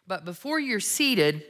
But before you're seated,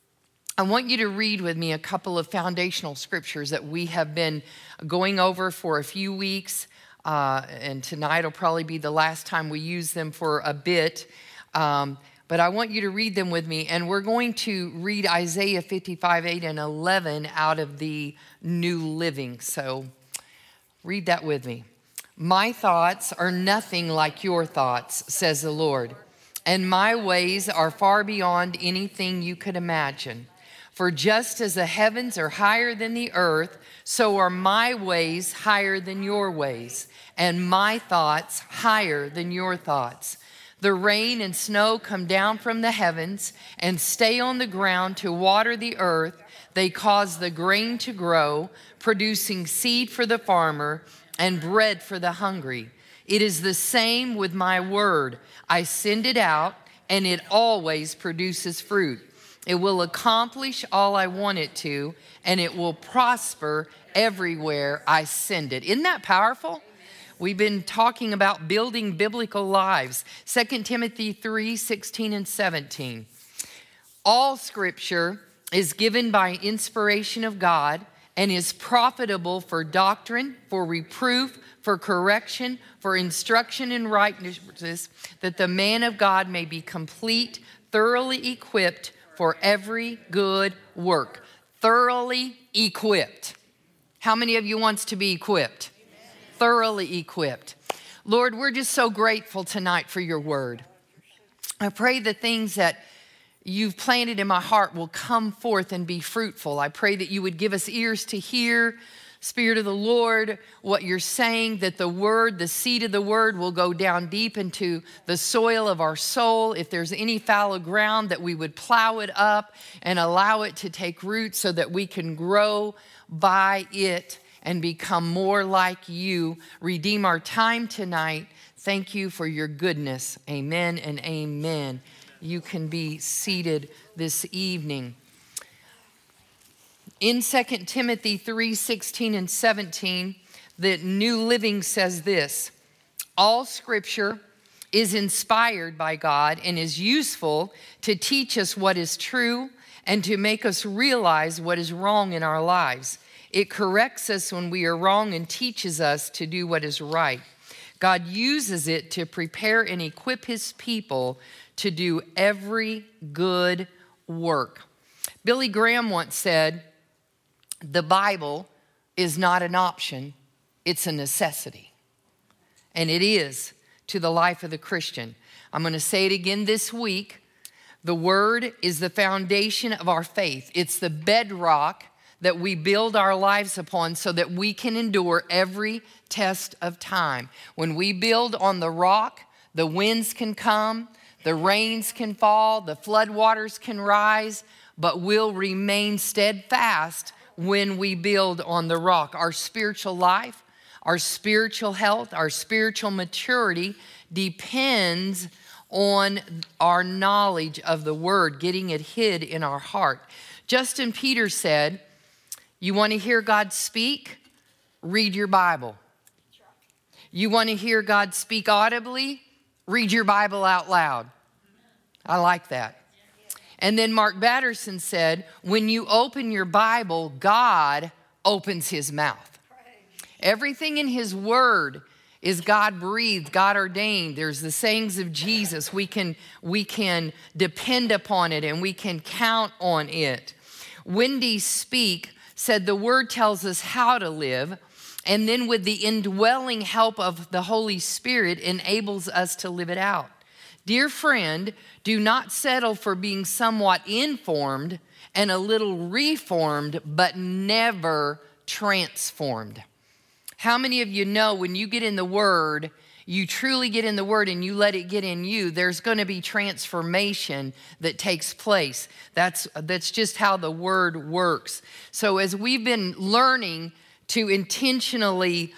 I want you to read with me a couple of foundational scriptures that we have been going over for a few weeks. And tonight will probably be the last time we use them for a bit. But I want you to read them with me. And we're going to read Isaiah 55, 8 and 11 out of the New Living. So read that with me. My thoughts are nothing like your thoughts, says the Lord. And my ways are far beyond anything you could imagine. For just as the heavens are higher than the earth, so are my ways higher than your ways, and my thoughts higher than your thoughts. The rain and snow come down from the heavens and stay on the ground to water the earth. They cause the grain to grow, producing seed for the farmer and bread for the hungry. It is the same with my word. I send it out, and it always produces fruit. It will accomplish all I want it to, and it will prosper everywhere I send it. Isn't that powerful? We've been talking about building biblical lives. 2 Timothy 3, 16 and 17. All scripture is given by inspiration of God and is profitable for doctrine, for reproof, for correction, for instruction in righteousness, that the man of God may be complete, thoroughly equipped for every good work. Thoroughly equipped. How many of you wants to be equipped? Amen. Thoroughly equipped. Lord, we're just so grateful tonight for your word. I pray the things that you've planted in my heart will come forth and be fruitful. I pray that you would give us ears to hear, Spirit of the Lord, what you're saying, that the word, the seed of the word will go down deep into the soil of our soul. If there's any fallow ground, that we would plow it up and allow it to take root so that we can grow by it and become more like you. Redeem our time tonight. Thank you for your goodness. Amen and amen. You can be seated this evening. In 2 Timothy 3, 16 and 17, the New Living says this: all scripture is inspired by God and is useful to teach us what is true and to make us realize what is wrong in our lives. It corrects us when we are wrong and teaches us to do what is right. God uses it to prepare and equip his people to do every good work. Billy Graham once said, the Bible is not an option, it's a necessity. And it is to the life of the Christian. I'm going to say it again this week. The Word is the foundation of our faith. It's the bedrock that we build our lives upon so that we can endure every test of time. When we build on the rock, the winds can come, the rains can fall, the floodwaters can rise, but we'll remain steadfast when we build on the rock. Our spiritual life, our spiritual health, our spiritual maturity depends on our knowledge of the word, getting it hid in our heart. Justin Peters said, you want to hear God speak? Read your Bible. You want to hear God speak audibly? Read your Bible out loud. I like that. And then Mark Batterson said, when you open your Bible, God opens his mouth. Everything in his word is God-breathed, God-ordained. There's the sayings of Jesus. We can depend upon it and we can count on it. Wendy Speak said the word tells us how to live, and then with the indwelling help of the Holy Spirit enables us to live it out. Dear friend, do not settle for being somewhat informed and a little reformed, but never transformed. How many of you know when you get in the Word, you truly get in the Word and you let it get in you, there's going to be transformation that takes place. That's just how the Word works. So as we've been learning to intentionally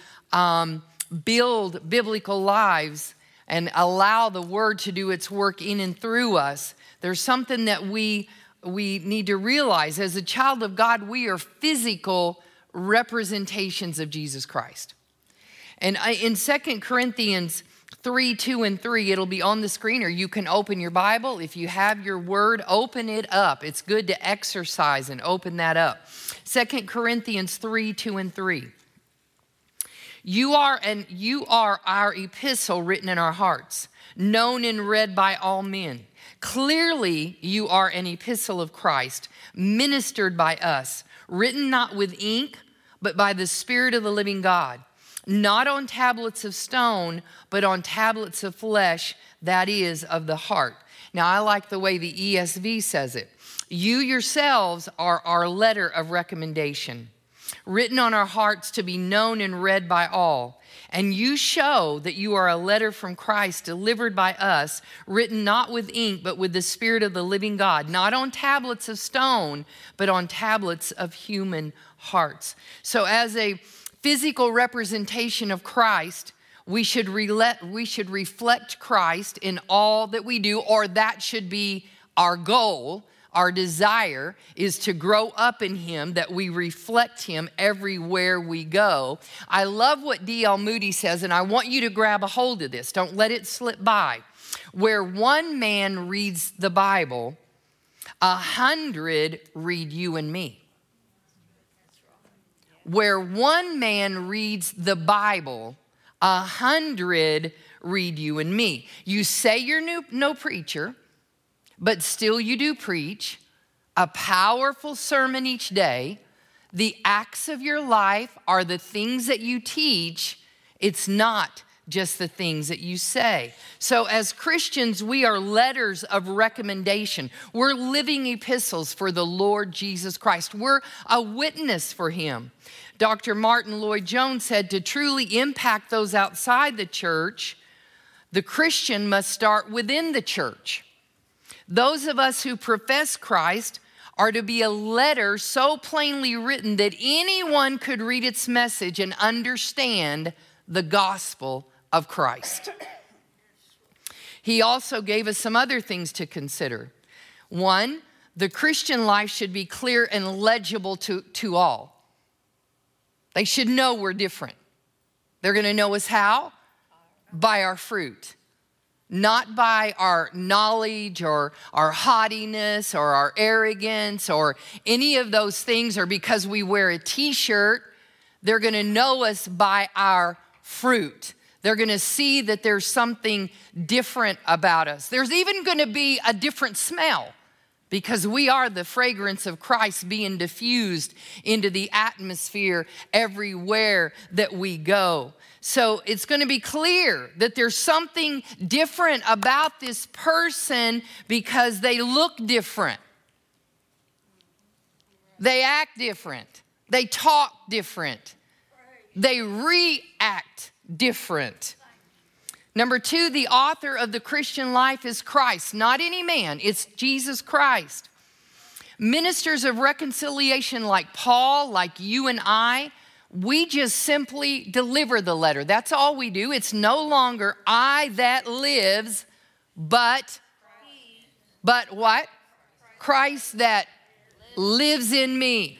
build biblical lives and allow the word to do its work in and through us, there's something that we need to realize. As a child of God, we are physical representations of Jesus Christ. And in 2 Corinthians 3, 2, and 3. It'll be on the screen, or you can open your Bible. If you have your word, open it up. It's good to exercise and open that up. 2 Corinthians 3, 2, and 3. You are our epistle written in our hearts, known and read by all men. Clearly, you are an epistle of Christ, ministered by us, written not with ink, but by the Spirit of the living God, not on tablets of stone, but on tablets of flesh, that is, of the heart. Now, I like the way the ESV says it. You yourselves are our letter of recommendation, written on our hearts to be known and read by all. And you show that you are a letter from Christ delivered by us, written not with ink, but with the Spirit of the living God, not on tablets of stone, but on tablets of human hearts. So as a physical representation of Christ, we should reflect Christ in all that we do, or that should be our goal. Our desire is to grow up in him, that we reflect him everywhere we go. I love what D.L. Moody says, and I want you to grab a hold of this. Don't let it slip by. Where one man reads the Bible, 100 read you and me. Where one man reads the Bible, 100 read you and me. You say you're no preacher, but still you do preach a powerful sermon each day. The acts of your life are the things that you teach. It's not just the things that you say. So as Christians, we are letters of recommendation. We're living epistles for the Lord Jesus Christ. We're a witness for him. Dr. Martin Lloyd-Jones said, to truly impact those outside the church, the Christian must start within the church. Those of us who profess Christ are to be a letter so plainly written that anyone could read its message and understand the gospel of Christ. He also gave us some other things to consider. One, the Christian life should be clear and legible to all. They should know we're different. They're going to know us how? By our fruit. Not by our knowledge or our haughtiness or our arrogance or any of those things, or because we wear a t-shirt. They're going to know us by our fruit. They're going to see that there's something different about us. There's even going to be a different smell, because we are the fragrance of Christ being diffused into the atmosphere everywhere that we go. So it's going to be clear that there's something different about this person because they look different. They act different. They talk different. They react different. Number two, the author of the Christian life is Christ, not any man. It's Jesus Christ. Ministers of reconciliation like Paul, like you and I, we just simply deliver the letter. That's all we do. It's no longer I that lives, but what? Christ that lives in me.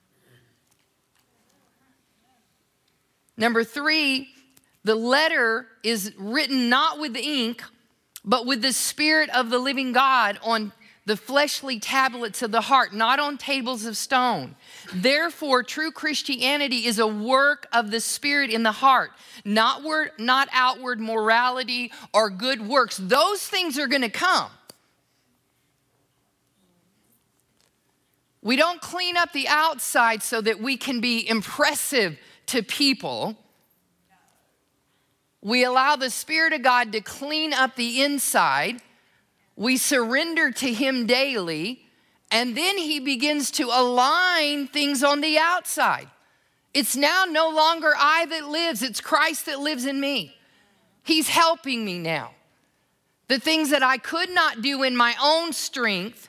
Number three, the letter is written not with ink, but with the Spirit of the living God on the fleshly tablets of the heart, not on tables of stone. Therefore, true Christianity is a work of the Spirit in the heart, not outward morality or good works. Those things are going to come. We don't clean up the outside so that we can be impressive to people. We allow the Spirit of God to clean up the inside. We surrender to him daily, and then he begins to align things on the outside. It's now no longer I that lives, it's Christ that lives in me. He's helping me now. The things that I could not do in my own strength,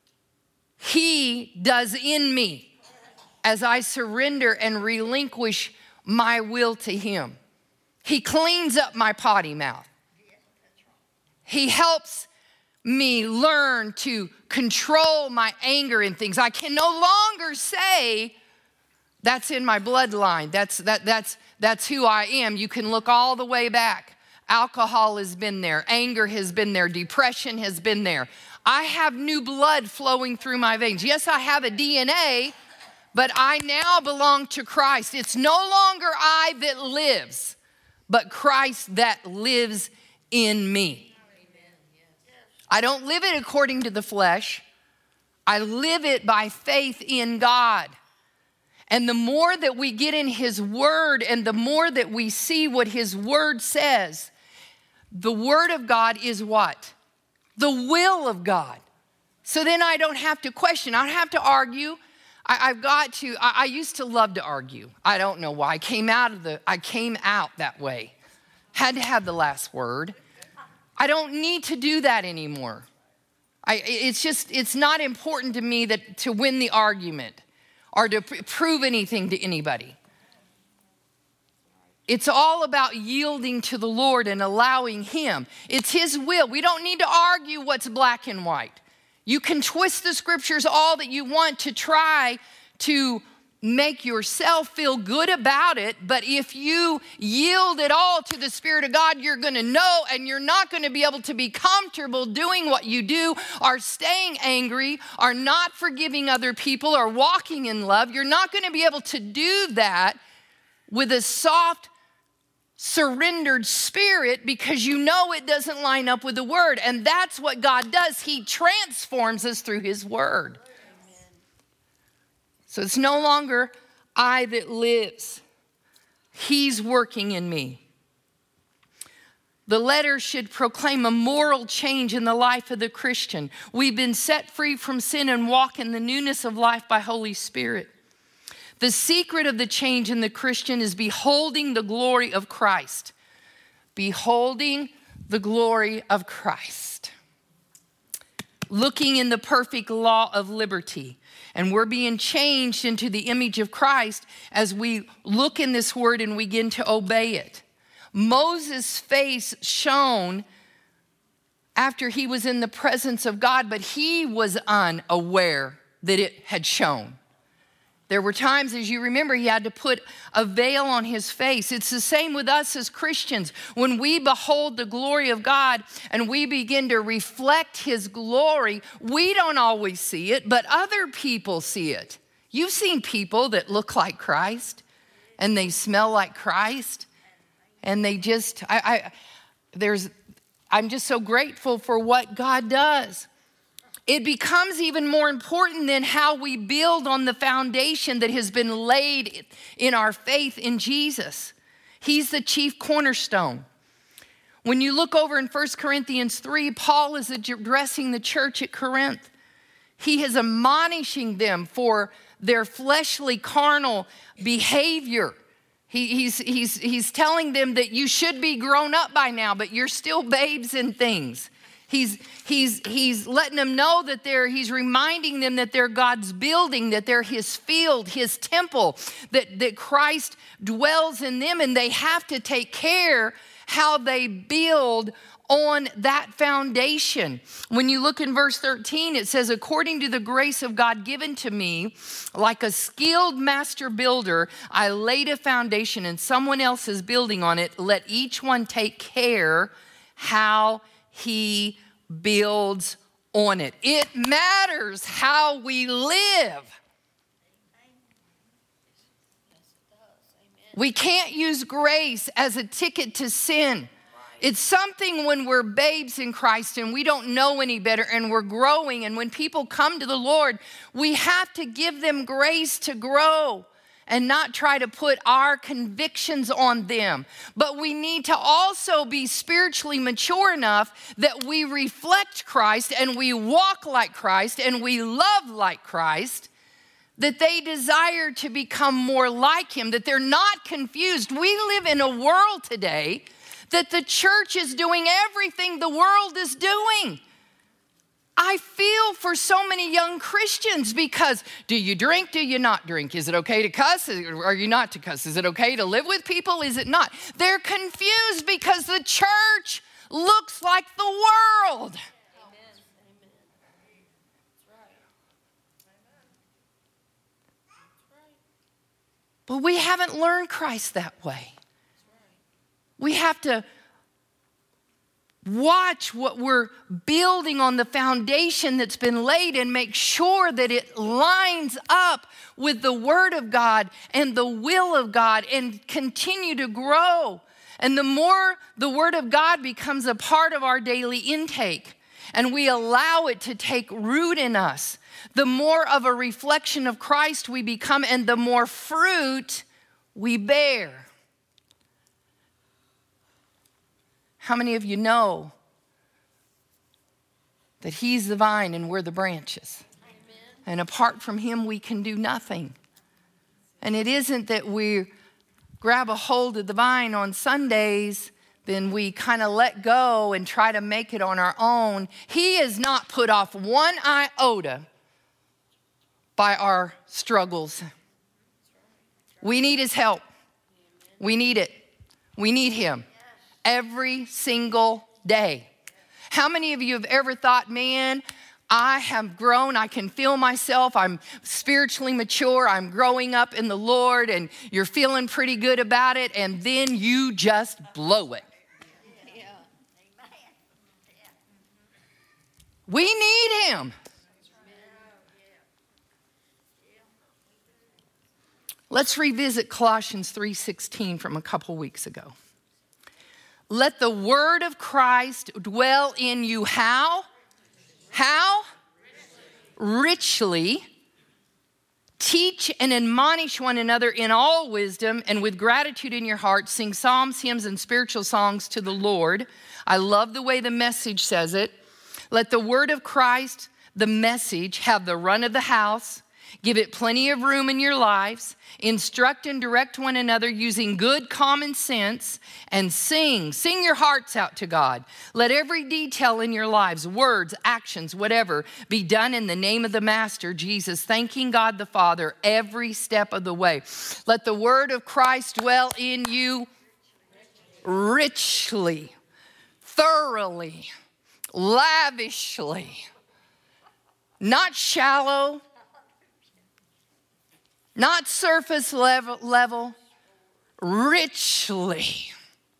he does in me as I surrender and relinquish my will to him. He cleans up my potty mouth. He helps me learn to control my anger in things. I can no longer say that's in my bloodline. That's who I am. You can look all the way back Alcohol has been there. Anger has been there. Depression has been there. I have new blood flowing through my veins. Yes, I have a DNA, but I now belong to Christ. It's no longer I that lives, but Christ that lives in me. I don't live it according to the flesh. I live it by faith in God. And the more that we get in His Word and the more that we see what His Word says, the Word of God is what? The will of God. So then I don't have to question. I don't have to argue. I used to love to argue. I don't know why. I came out that way. Had to have the last word. I don't need to do that anymore. It's not important to me to win the argument or to prove anything to anybody. It's all about yielding to the Lord and allowing Him. It's His will. We don't need to argue what's black and white. You can twist the scriptures all that you want to try to make yourself feel good about it, but if you yield it all to the Spirit of God, you're going to know, and you're not going to be able to be comfortable doing what you do, or staying angry, or not forgiving other people, or walking in love. You're not going to be able to do that with a soft, surrendered spirit, because you know it doesn't line up with the Word. And that's what God does. He transforms us through His Word. Amen. So it's no longer I that lives. He's working in me. The letter should proclaim a moral change in the life of the Christian. We've been set free from sin and walk in the newness of life by Holy Spirit. The secret of the change in the Christian is beholding the glory of Christ. Beholding the glory of Christ. Looking in the perfect law of liberty. And we're being changed into the image of Christ as we look in this word and we begin to obey it. Moses' face shone after he was in the presence of God, but he was unaware that it had shone. There were times, as you remember, he had to put a veil on his face. It's the same with us as Christians. When we behold the glory of God and we begin to reflect His glory, we don't always see it, but other people see it. You've seen people that look like Christ and they smell like Christ, and they just, I'm just so grateful for what God does. It becomes even more important than how we build on the foundation that has been laid in our faith in Jesus. He's the chief cornerstone. When you look over in 1 Corinthians 3, Paul is addressing the church at Corinth. He is admonishing them for their fleshly, carnal behavior. He's telling them that you should be grown up by now, but you're still babes in things. He's letting them know that he's reminding them that they're God's building, that they're His field, His temple, that Christ dwells in them, and they have to take care how they build on that foundation. When you look in verse 13, it says, according to the grace of God given to me, like a skilled master builder, I laid a foundation and someone else is building on it. Let each one take care how he builds on it. It matters how we live. We can't use grace as a ticket to sin. It's something when we're babes in Christ and we don't know any better and we're growing. And when people come to the Lord, we have to give them grace to grow and not try to put our convictions on them. But we need to also be spiritually mature enough that we reflect Christ and we walk like Christ and we love like Christ, that they desire to become more like Him, that they're not confused. We live in a world today that the church is doing everything the world is doing. I feel for so many young Christians because do you drink? Do you not drink? Is it okay to cuss? Or are you not to cuss? Is it okay to live with people? Is it not? They're confused because the church looks like the world. Amen. That's right. But we haven't learned Christ that way. We have to watch what we're building on the foundation that's been laid and make sure that it lines up with the Word of God and the will of God and continue to grow. And the more the Word of God becomes a part of our daily intake and we allow it to take root in us, the more of a reflection of Christ we become and the more fruit we bear. How many of you know that He's the vine and we're the branches? Amen. And apart from Him, we can do nothing. And it isn't that we grab a hold of the vine on Sundays, then we kind of let go and try to make it on our own. He is not put off one iota by our struggles. We need His help. We need it. We need Him. Every single day. How many of you have ever thought, man, I have grown, I can feel myself, I'm spiritually mature, I'm growing up in the Lord, and you're feeling pretty good about it, and then you just blow it. We need Him. Let's revisit Colossians 3:16 from a couple weeks ago. Let the word of Christ dwell in you how? How? Richly. Teach and admonish one another in all wisdom, and with gratitude in your heart, sing psalms, hymns, and spiritual songs to the Lord. I love the way the Message says it. Let the word of Christ, the Message, have the run of the house. Give it plenty of room in your lives. Instruct and direct one another using good common sense, and sing your hearts out to God. Let every detail in your lives, words, actions, whatever, be done in the name of the Master, Jesus, thanking God the Father every step of the way. Let the word of Christ dwell in you richly, thoroughly, lavishly, not shallow, not surface level, richly.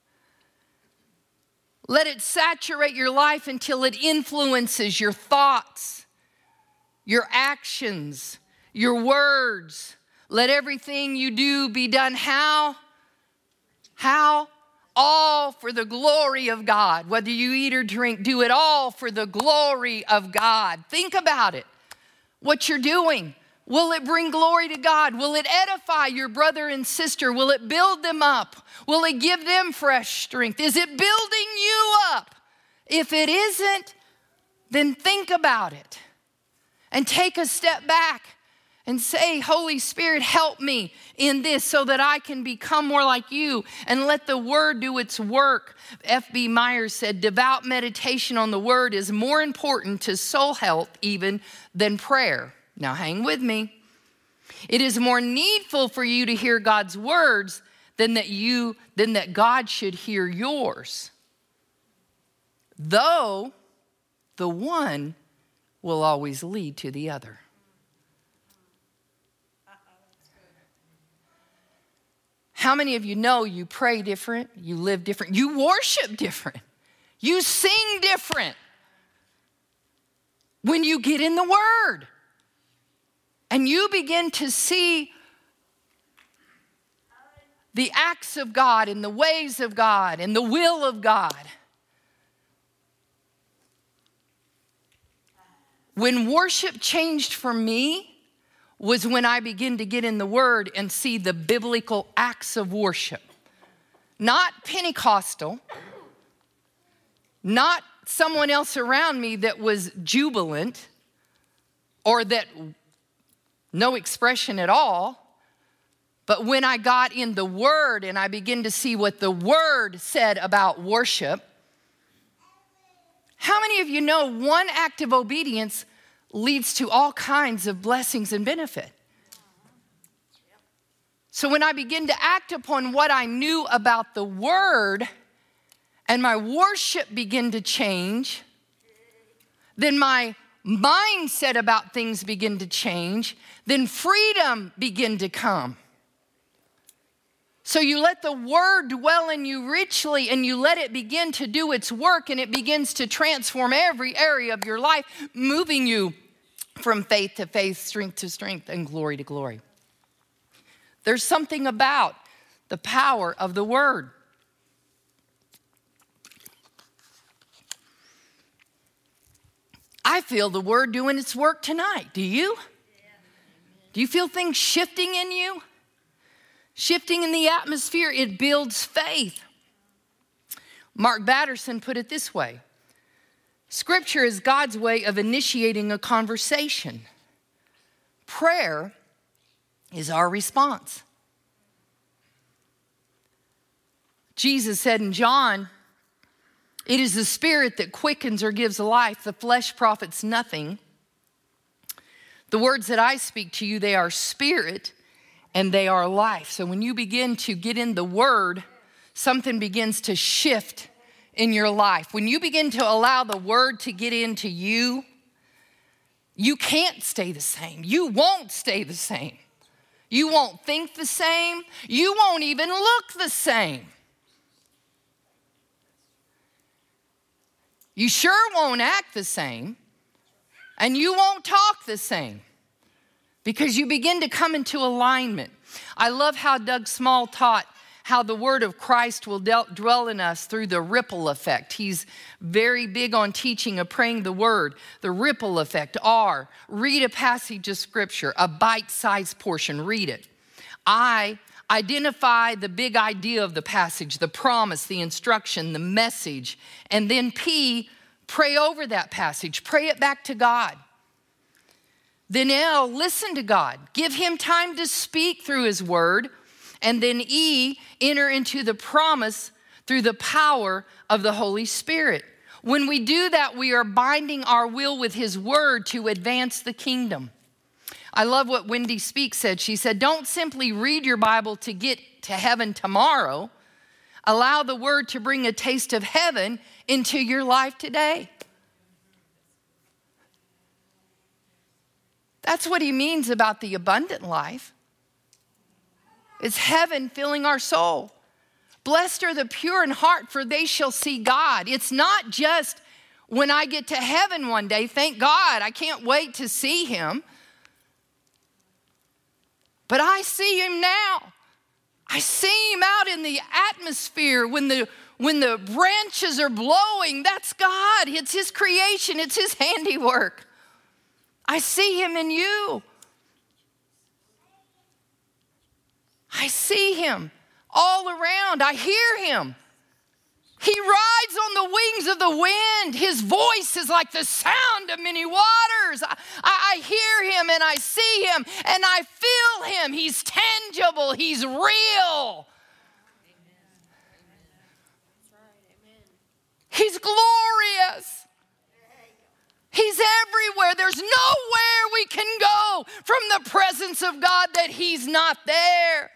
Let it saturate your life until it influences your thoughts, your actions, your words. Let everything you do be done how? How? All for the glory of God. Whether you eat or drink, do it all for the glory of God. Think about it. What you're doing. Will it bring glory to God? Will it edify your brother and sister? Will it build them up? Will it give them fresh strength? Is it building you up? If it isn't, then think about it and take a step back and say, Holy Spirit, help me in this so that I can become more like you, and let the word do its work. F.B. Myers said, devout meditation on the word is more important to soul health even than prayer. Now hang with me. It is more needful for you to hear God's words than that God should hear yours. Though the one will always lead to the other. How many of you know you pray different, you live different, you worship different, you sing different when you get in the Word? And you begin to see the acts of God and the ways of God and the will of God. When worship changed for me was when I began to get in the Word and see the biblical acts of worship. Not Pentecostal, not someone else around me that was jubilant or that no expression at all. But when I got in the Word and I began to see what the Word said about worship, how many of you know one act of obedience leads to all kinds of blessings and benefit? So when I begin to act upon what I knew about the Word and my worship began to change, then my mindset about things begin to change, then freedom begin to come. So you let the word dwell in you richly, and you let it begin to do its work, and it begins to transform every area of your life, moving you from faith to faith, strength to strength, and glory to glory. There's something about the power of the word. I feel the word doing its work tonight. Do you? Do you feel things shifting in you? Shifting in the atmosphere, it builds faith. Mark Batterson put it this way: Scripture is God's way of initiating a conversation. Prayer is our response. Jesus said in John, "It is the Spirit that quickens or gives life. The flesh profits nothing. The words that I speak to you, they are spirit and they are life." So when you begin to get in the word, something begins to shift in your life. When you begin to allow the word to get into you, you can't stay the same. You won't stay the same. You won't think the same. You won't even look the same. You sure won't act the same, and you won't talk the same, because you begin to come into alignment. I love how Doug Small taught how the word of Christ will dwell in us through the ripple effect. He's very big on teaching of praying the word. The ripple effect are, read a passage of scripture, a bite-sized portion, read it. I identify the big idea of the passage, the promise, the instruction, the message, and then P, pray over that passage. Pray it back to God. Then L, listen to God. Give him time to speak through his word. And then E, enter into the promise through the power of the Holy Spirit. When we do that, we are binding our will with his word to advance the kingdom. I love what Wendy Speak said. She said, don't simply read your Bible to get to heaven tomorrow. Allow the word to bring a taste of heaven into your life today. That's what he means about the abundant life. It's heaven filling our soul. Blessed are the pure in heart, for they shall see God. It's not just when I get to heaven one day, thank God, I can't wait to see him. But I see him now. I see him out in the atmosphere when the branches are blowing. That's God. It's his creation. It's his handiwork. I see him in you. I see him all around. I hear him. He rides on the wings of the wind. His voice is like the sound of many waters. I hear him and I see him and I feel him. He's tangible. He's real. He's glorious. He's everywhere. There's nowhere we can go from the presence of God that he's not there.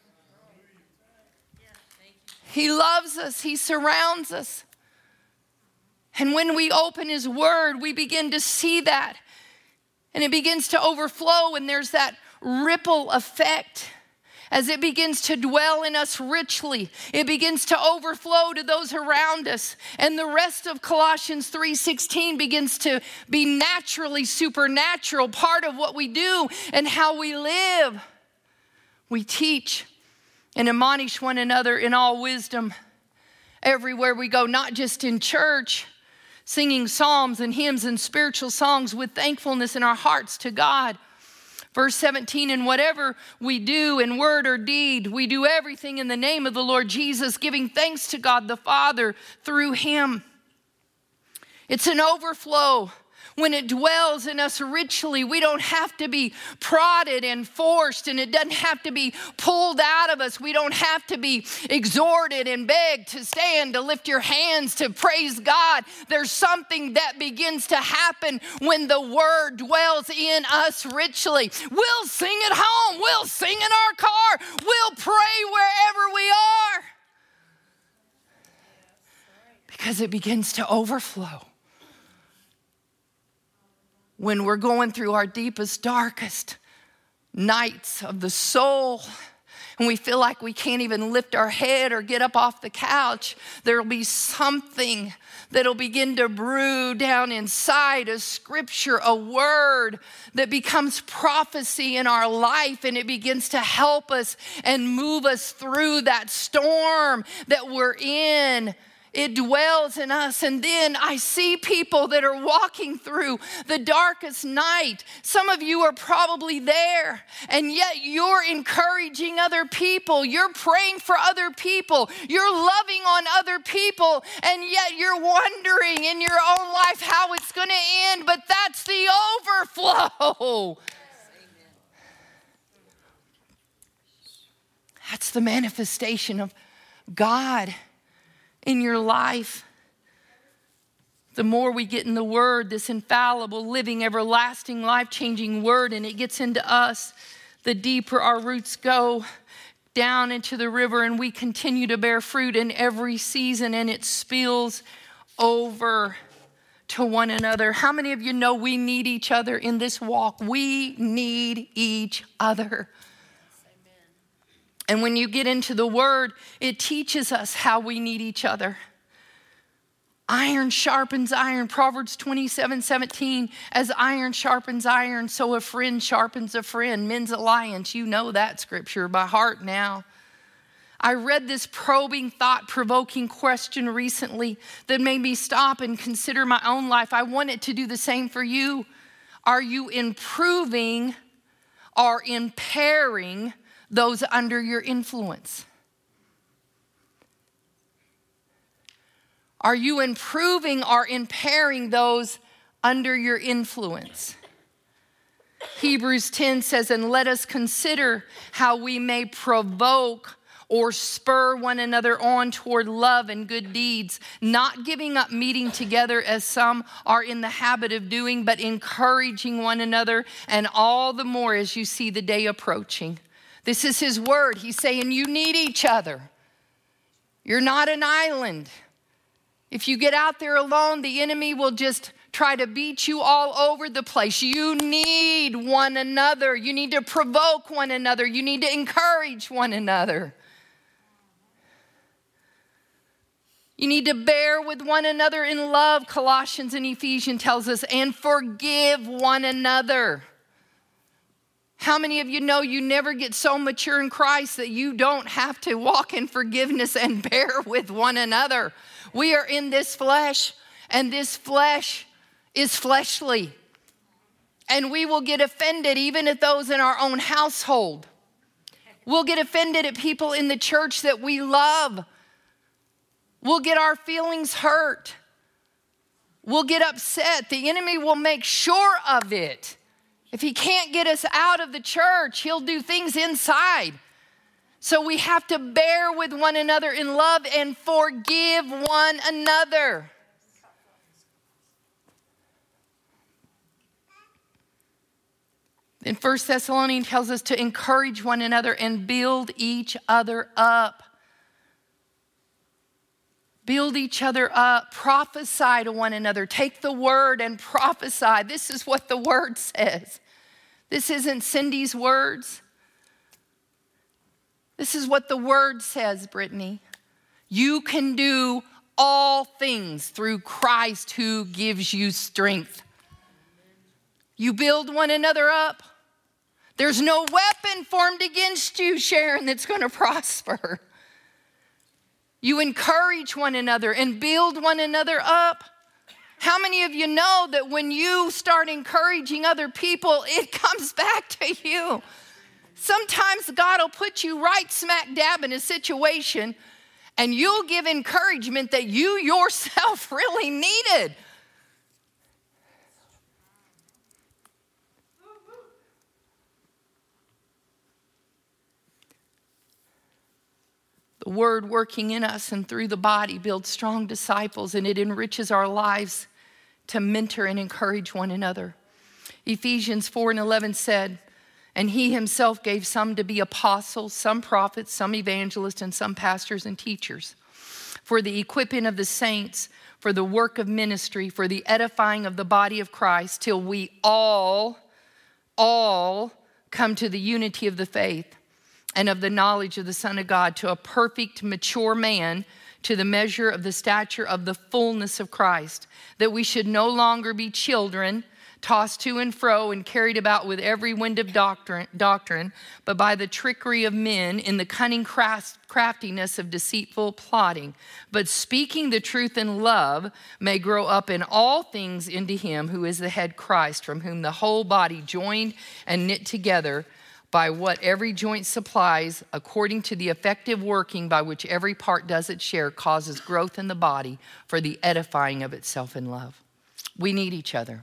He loves us. He surrounds us. And when we open his word, we begin to see that. And it begins to overflow, and there's that ripple effect. As it begins to dwell in us richly, it begins to overflow to those around us. And the rest of Colossians 3:16 begins to be naturally supernatural, part of what we do and how we live. We teach and admonish one another in all wisdom everywhere we go, not just in church, singing psalms and hymns and spiritual songs with thankfulness in our hearts to God. Verse 17, and whatever we do in word or deed, we do everything in the name of the Lord Jesus, giving thanks to God the Father through him. It's an overflow. When it dwells in us richly, we don't have to be prodded and forced, and it doesn't have to be pulled out of us. We don't have to be exhorted and begged to stand, to lift your hands, to praise God. There's something that begins to happen when the word dwells in us richly. We'll sing at home. We'll sing in our car. We'll pray wherever we are. Because it begins to overflow. When we're going through our deepest, darkest nights of the soul, and we feel like we can't even lift our head or get up off the couch, there'll be something that'll begin to brew down inside, a scripture, a word that becomes prophecy in our life, and it begins to help us and move us through that storm that we're in. It dwells in us. And then I see people that are walking through the darkest night. Some of you are probably there, and yet you're encouraging other people. You're praying for other people. You're loving on other people, and yet you're wondering in your own life how it's going to end. But that's the overflow. That's the manifestation of God in your life. The more we get in the Word, this infallible, living, everlasting, life-changing Word, and it gets into us, the deeper our roots go down into the river, and we continue to bear fruit in every season, and it spills over to one another. How many of you know we need each other in this walk? We need each other. And when you get into the Word, it teaches us how we need each other. Iron sharpens iron. Proverbs 27:17. As iron sharpens iron, so a friend sharpens a friend. Men's Alliance, you know that scripture by heart now. I read this probing, thought-provoking question recently that made me stop and consider my own life. I want it to do the same for you. Are you improving or impairing those under your influence? Are you improving or impairing those under your influence? Hebrews 10 says, and let us consider how we may provoke or spur one another on toward love and good deeds, not giving up meeting together as some are in the habit of doing, but encouraging one another, and all the more as you see the day approaching. This is his word. He's saying you need each other. You're not an island. If you get out there alone, the enemy will just try to beat you all over the place. You need one another. You need to provoke one another. You need to encourage one another. You need to bear with one another in love, Colossians and Ephesians tells us, and forgive one another. How many of you know you never get so mature in Christ that you don't have to walk in forgiveness and bear with one another? We are in this flesh, and this flesh is fleshly. And we will get offended even at those in our own household. We'll get offended at people in the church that we love. We'll get our feelings hurt. We'll get upset. The enemy will make sure of it. If he can't get us out of the church, he'll do things inside. So we have to bear with one another in love and forgive one another. Then 1 Thessalonians tells us to encourage one another and build each other up. Build each other up. Prophesy to one another. Take the word and prophesy. This is what the word says. This isn't Cindy's words. This is what the word says, Brittany. You can do all things through Christ who gives you strength. You build one another up. There's no weapon formed against you, Sharon, that's going to prosper. You encourage one another and build one another up. How many of you know that when you start encouraging other people, it comes back to you? Sometimes God will put you right smack dab in a situation, and you'll give encouragement that you yourself really needed. The word working in us and through the body builds strong disciples, and it enriches our lives to mentor and encourage one another. Ephesians 4:11 said, and he himself gave some to be apostles, some prophets, some evangelists, and some pastors and teachers, for the equipping of the saints, for the work of ministry, for the edifying of the body of Christ, till we all come to the unity of the faith and of the knowledge of the Son of God, to a perfect, mature man, to the measure of the stature of the fullness of Christ, that we should no longer be children, tossed to and fro and carried about with every wind of doctrine, but by the trickery of men in the cunning craftiness of deceitful plotting. But speaking the truth in love may grow up in all things into him who is the head, Christ, from whom the whole body joined and knit together by what every joint supplies, according to the effective working by which every part does its share, causes growth in the body for the edifying of itself in love. We need each other.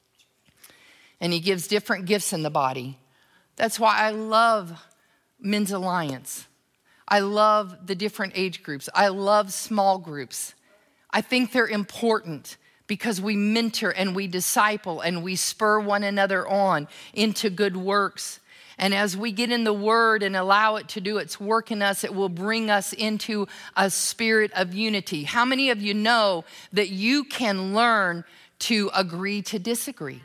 And he gives different gifts in the body. That's why I love Men's Alliance. I love the different age groups. I love small groups. I think they're important because we mentor and we disciple and we spur one another on into good works. And as we get in the Word and allow it to do its work in us, it will bring us into a spirit of unity. How many of you know that you can learn to agree to disagree?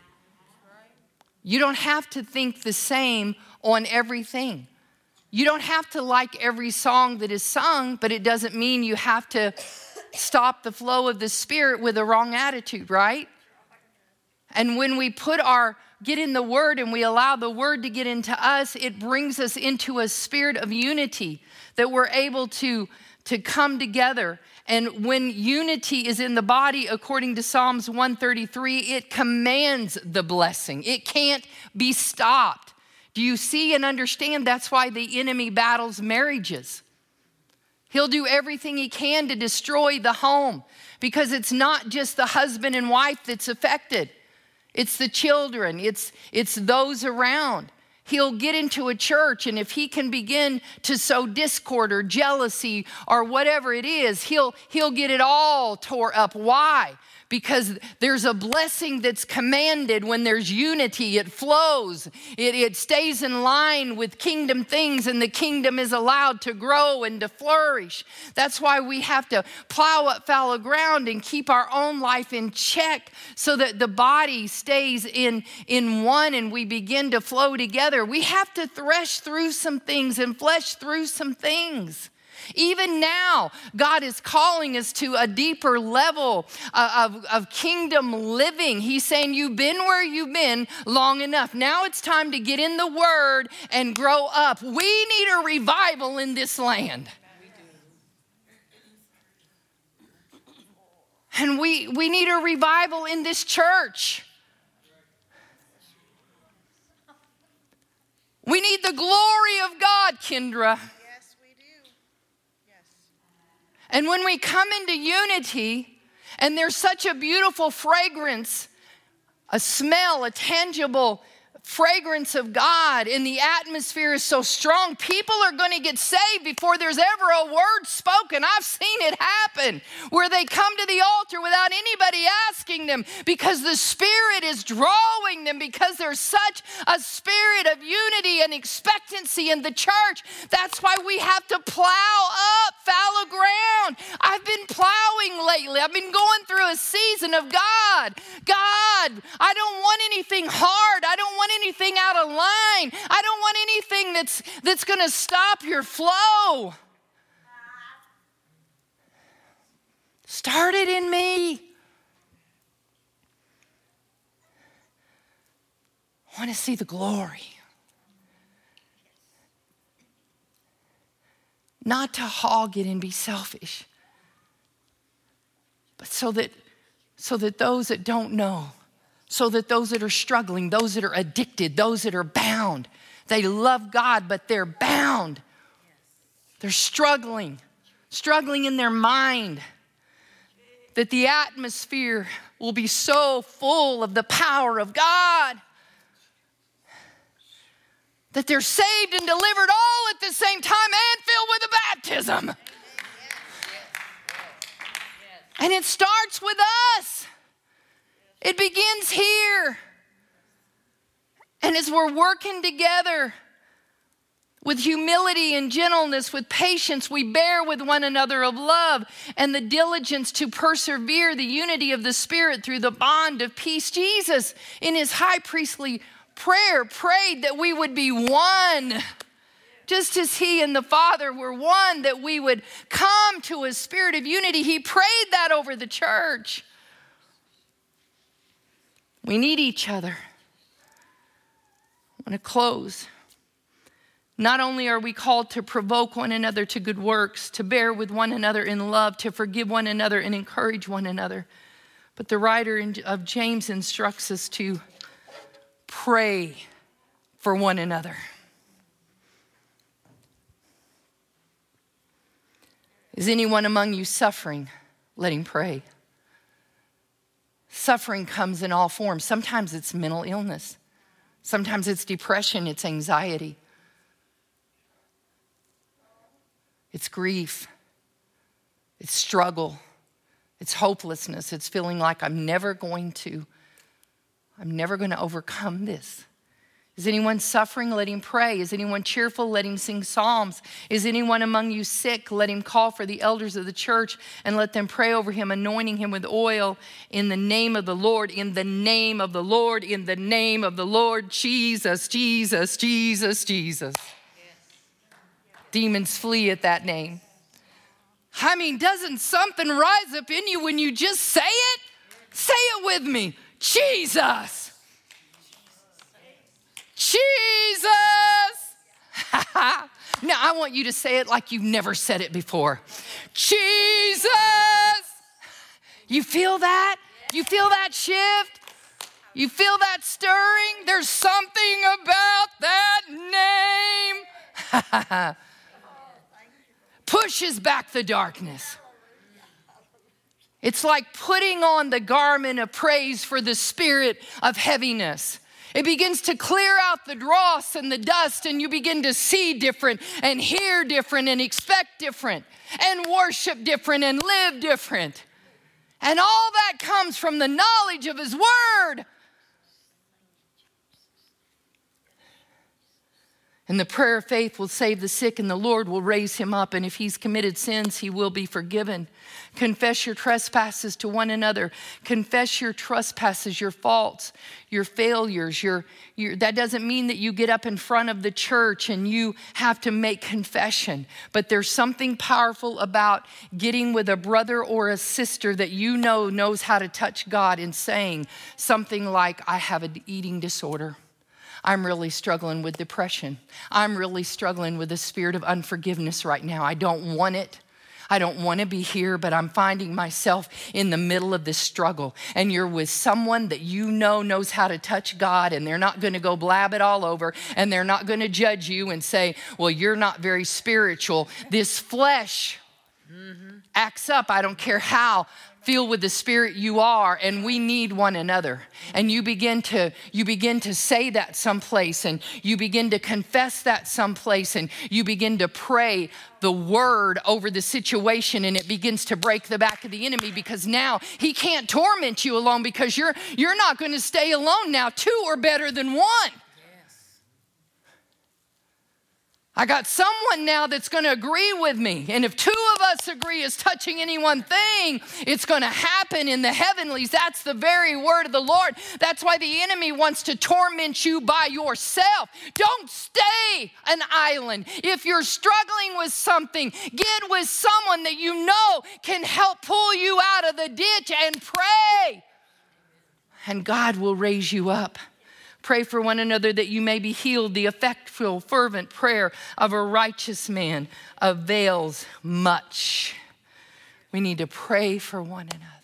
You don't have to think the same on everything. You don't have to like every song that is sung, but it doesn't mean you have to stop the flow of the Spirit with a wrong attitude, right? And when we get in the Word and we allow the Word to get into us, it brings us into a spirit of unity that we're able to come together. And when unity is in the body, according to Psalms 133, it commands the blessing. It can't be stopped. Do you see and understand that's why the enemy battles marriages? He'll do everything he can to destroy the home because it's not just the husband and wife that's affected. It's the children. It's those around. He'll get into a church, and if he can begin to sow discord or jealousy or whatever it is, he'll get it all tore up. Why? Because there's a blessing that's commanded when there's unity. It flows. It stays in line with kingdom things, and the kingdom is allowed to grow and to flourish. That's why we have to plow up fallow ground and keep our own life in check so that the body stays in one and we begin to flow together. We have to thresh through some things and flesh through some things. Even now, God is calling us to a deeper level of kingdom living. He's saying, you've been where you've been long enough. Now it's time to get in the Word and grow up. We need a revival in this land. And we need a revival in this church. We need the glory of God, Kendra. And when we come into unity, and there's such a beautiful fragrance, a smell, a tangible fragrance of God, and the atmosphere is so strong, people are going to get saved before there's ever a word spoken. I've seen it happen where they come to the altar without anybody asking them because the Spirit is drawing them, because there's such a spirit of unity and expectancy in the church. That's why we have to plow up fallow ground. I've been plowing lately. I've been going through a season of God, I don't want anything hard. I don't want anything out of line. I don't want anything that's going to stop your flow. Start it in me. I want to see the glory. Not to hog it and be selfish, but so that those that don't know, so that those that are struggling, those that are addicted, those that are bound, they love God, but they're bound. They're struggling in their mind, that the atmosphere will be so full of the power of God that they're saved and delivered all at the same time and filled with the baptism. And it starts with us. It begins here. And as we're working together with humility and gentleness, with patience, we bear with one another of love and the diligence to persevere the unity of the Spirit through the bond of peace. Jesus, in his high priestly prayer, prayed that we would be one. Just as he and the Father were one, that we would come to a spirit of unity. He prayed that over the church. We need each other. I want to close. Not only are we called to provoke one another to good works, to bear with one another in love, to forgive one another and encourage one another, but the writer of James instructs us to pray for one another. Is anyone among you suffering? Let him pray. Suffering comes in all forms. Sometimes it's mental illness. Sometimes it's depression, it's anxiety. It's grief. It's struggle. It's hopelessness. It's feeling like I'm never going to overcome this. Is anyone suffering? Let him pray. Is anyone cheerful? Let him sing psalms. Is anyone among you sick? Let him call for the elders of the church and let them pray over him, anointing him with oil in the name of the Lord, in the name of the Lord, in the name of the Lord. Jesus, Jesus, Jesus, Jesus. Demons flee at that name. I mean, doesn't something rise up in you when you just say it? Say it with me. Jesus. Jesus. Now, I want you to say it like you've never said it before. Jesus. You feel that? You feel that shift? You feel that stirring? There's something about that name. Pushes back the darkness. It's like putting on the garment of praise for the spirit of heaviness. It begins to clear out the dross and the dust, and you begin to see different and hear different and expect different and worship different and live different. And all that comes from the knowledge of His Word. And the prayer of faith will save the sick, and the Lord will raise him up. And if he's committed sins, he will be forgiven. Confess your trespasses to one another. Confess your trespasses, your faults, your failures. That doesn't mean that you get up in front of the church and you have to make confession. But there's something powerful about getting with a brother or a sister that you know knows how to touch God and saying something like, I have an eating disorder. I'm really struggling with depression. I'm really struggling with the spirit of unforgiveness right now. I don't want it. I don't want to be here, but I'm finding myself in the middle of this struggle. And you're with someone that you know knows how to touch God, and they're not going to go blab it all over, and they're not going to judge you and say, well, you're not very spiritual. This flesh acts up. I don't care how filled with the Spirit you are, and we need one another. And you begin to say that someplace, and you begin to confess that someplace, and you begin to pray the word over the situation, and it begins to break the back of the enemy, because now he can't torment you alone, because you're not going to stay alone now. Two are better than one. I got someone now that's going to agree with me. And if two of us agree as touching any one thing, it's going to happen in the heavenlies. That's the very word of the Lord. That's why the enemy wants to torment you by yourself. Don't stay an island. If you're struggling with something, get with someone that you know can help pull you out of the ditch and pray. And God will raise you up. Pray for one another that you may be healed. The effectual, fervent prayer of a righteous man avails much. We need to pray for one another.